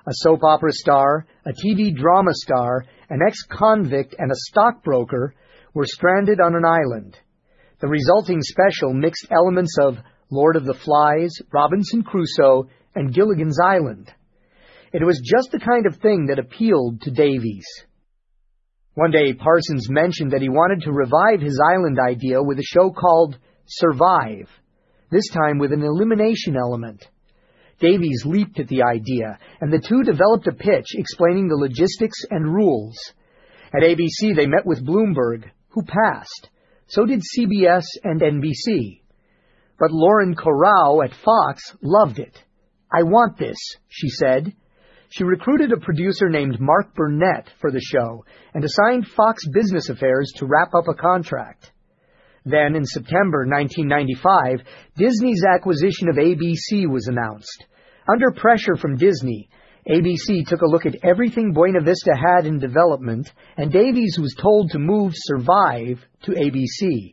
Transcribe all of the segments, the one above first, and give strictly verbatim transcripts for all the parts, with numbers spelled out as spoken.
A soap opera star, a T V drama star, an ex-convict, and a stockbroker were stranded on an island. The resulting special mixed elements of Lord of the Flies, Robinson Crusoe, and Gilligan's Island. It was just the kind of thing that appealed to Davies. One day, Parsons mentioned that he wanted to revive his island idea with a show called Survive, this time with an elimination element. Davies leaped at the idea, and the two developed a pitch explaining the logistics and rules. At A B C, they met with Bloomberg, who passed. So did C B S and N B C. But Lauren Corrao at Fox loved it. "I want this," she said. She recruited a producer named Mark Burnett for the show and assigned Fox Business Affairs to wrap up a contract. Then, in September nineteen ninety-five, Disney's acquisition of A B C was announced. Under pressure from Disney, A B C took a look at everything Buena Vista had in development, and Davies was told to move Survive to A B C.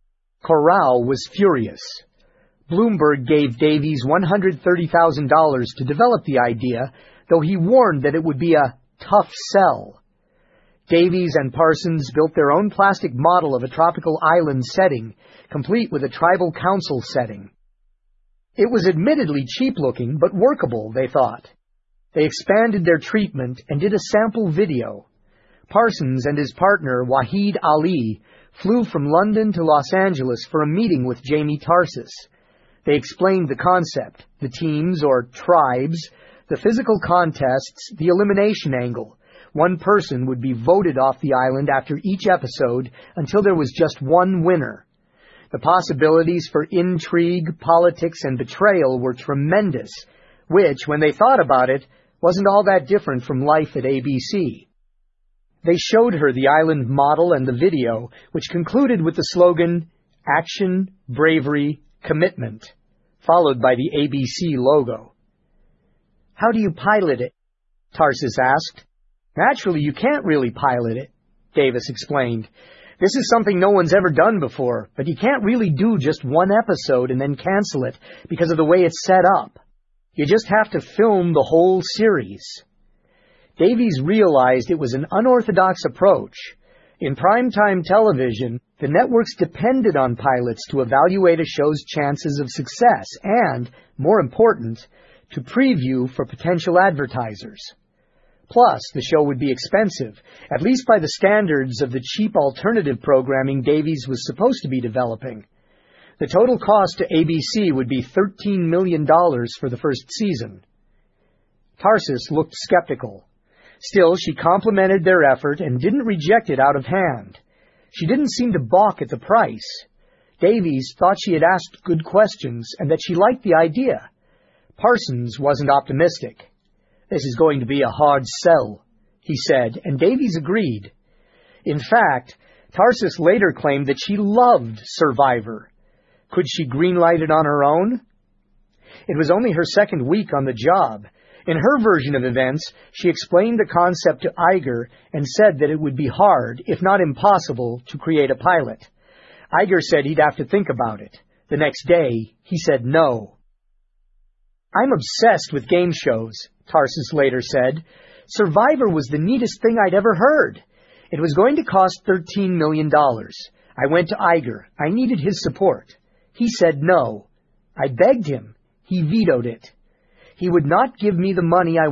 Corral was furious. Bloomberg gave Davies one hundred thirty thousand dollars to develop the idea, though he warned that it would be a tough sell. Davies and Parsons built their own plastic model of a tropical island setting, complete with a tribal council setting. It was admittedly cheap-looking, but workable, they thought. They expanded their treatment and did a sample video. Parsons and his partner, Wahid Ali, flew from London to Los Angeles for a meeting with Jamie Tarsis. They explained the concept, the teams or tribes, the physical contests, the elimination angle. One person would be voted off the island after each episode until there was just one winner. The possibilities for intrigue, politics, and betrayal were tremendous, which, when they thought about it, wasn't all that different from life at A B C. They showed her the island model and the video, which concluded with the slogan, "Action, Bravery, Commitment," followed by the A B C logo. "How do you pilot it?" Tarsis asked. "Naturally, you can't really pilot it," Davis explained. "This is something no one's ever done before, but you can't really do just one episode and then cancel it because of the way it's set up. You just have to film the whole series." Davies realized it was an unorthodox approach. In primetime television, the networks depended on pilots to evaluate a show's chances of success and, more important, to preview for potential advertisers. Plus, the show would be expensive, at least by the standards of the cheap alternative programming Davies was supposed to be developing. The total cost to A B C would be thirteen million dollars for the first season. Tarsis looked skeptical. Still, she complimented their effort and didn't reject it out of hand. She didn't seem to balk at the price. Davies thought she had asked good questions and that she liked the idea. Parsons wasn't optimistic. "This is going to be a hard sell," he said, and Davies agreed. In fact, Tarsis later claimed that she loved Survivor. Could she greenlight it on her own? It was only her second week on the job. In her version of events, she explained the concept to Iger and said that it would be hard, if not impossible, to create a pilot. Iger said he'd have to think about it. The next day, he said no. "I'm obsessed with game shows," Tarsis later said. "Survivor was the neatest thing I'd ever heard. It was going to cost thirteen million dollars. I went to Iger. I needed his support. He said no. I begged him. He vetoed it. He would not give me the money I